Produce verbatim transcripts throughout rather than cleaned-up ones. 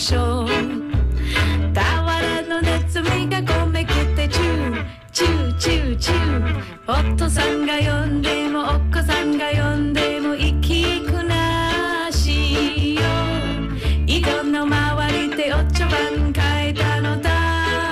しょう。俵のネズミがこめけてチューチューチューチュー。お父さんが呼んでもお子さんが呼んでも行きくなしよ。井戸の周りでお茶碗書いたの誰。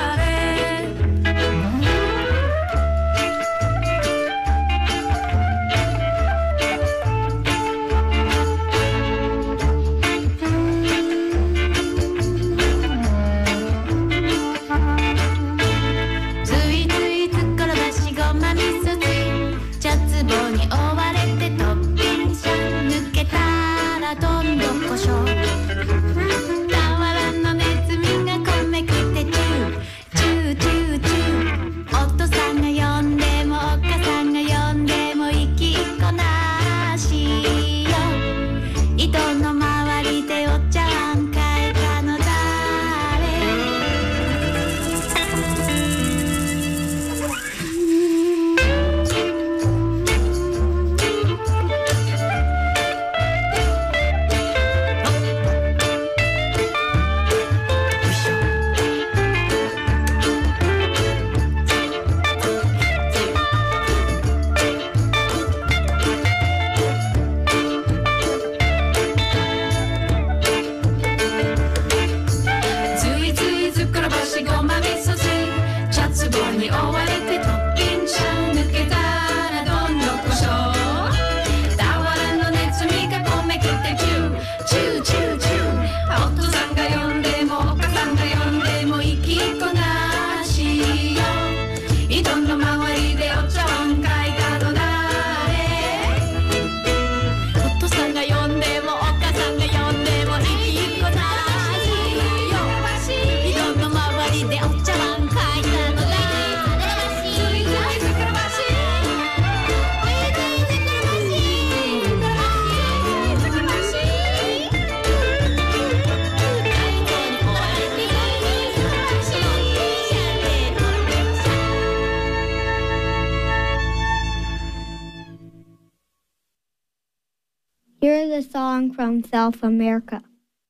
Here's a song from South America.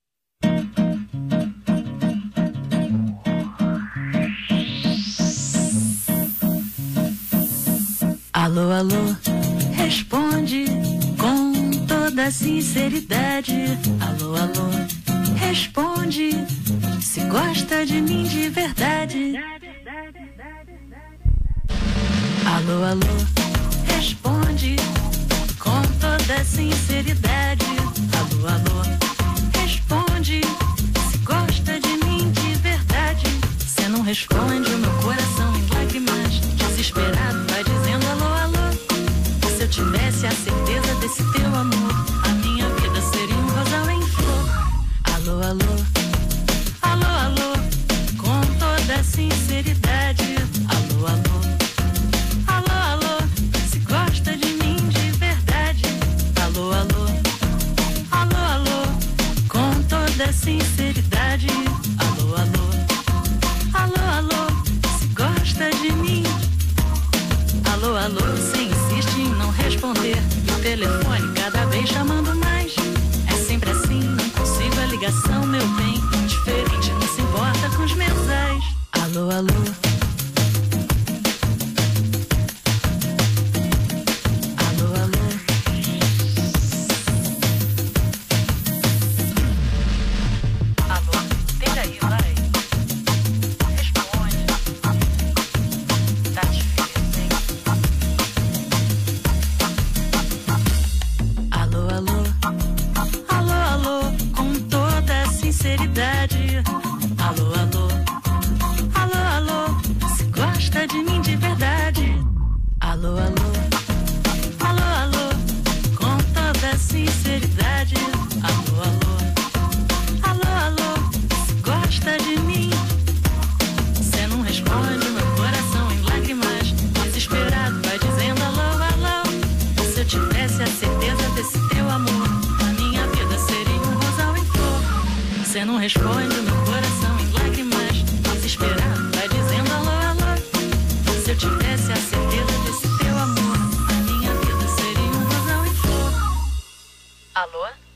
Alô, alô, responde com toda sinceridade. Alô, alô, responde se gosta de mim de verdade. Alô, alô, responde com toda sinceridade. Alô, alô, responde se gosta de mim de verdade. Cê não responde, o meu coração em lágrimas, desesperado vai dizendo alô, alô. Se eu tivesse a certeza desse teu amor, a minha vida seria um rosal em flor. Alô, alô, alô, alô, com toda sinceridade. Alô, alô, alô, alô, se gosta de mim de verdade. Alô, alô, alô, alô, com toda sinceridade. Alô, alô, alô, alô, se gosta de mim. Alô, alô, você insiste em não responder, e o telefone cada vez chamando mais. É sempre assim, não consigo a ligação, meu bem. Diferente, não se importa com os mensais. Alô, alô, alô, alô, alô, alô, se gosta de mim de verdade. Alô, alô, alô, alô, com toda sinceridade. Alô, alô, alô, alô, se gosta de mim. Cê não responde, meu coração em lágrimas, desesperado vai dizendo alô, alô. Se eu tivesse a certeza desse teu amor, a minha vida seria um rosal em flor. Cê não responde, meu coração em lágrimas, desesperado vai dizendo alô, alô. Se eu tivesse a certeza desse teu amor, a minha vida seria um rosal em flor. Alô?